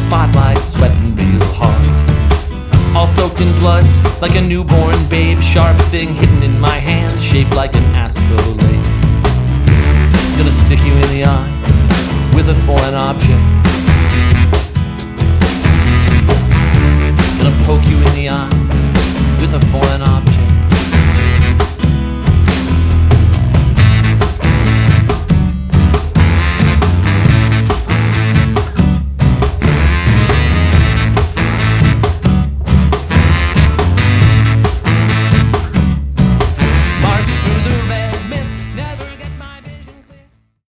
spotlight, sweating real hard. All soaked in blood, like a newborn babe. Sharp thing hidden in my hand, shaped like an astrolabe. Gonna stick you in the eye with a foreign object. Gonna poke you in the eye with a foreign object.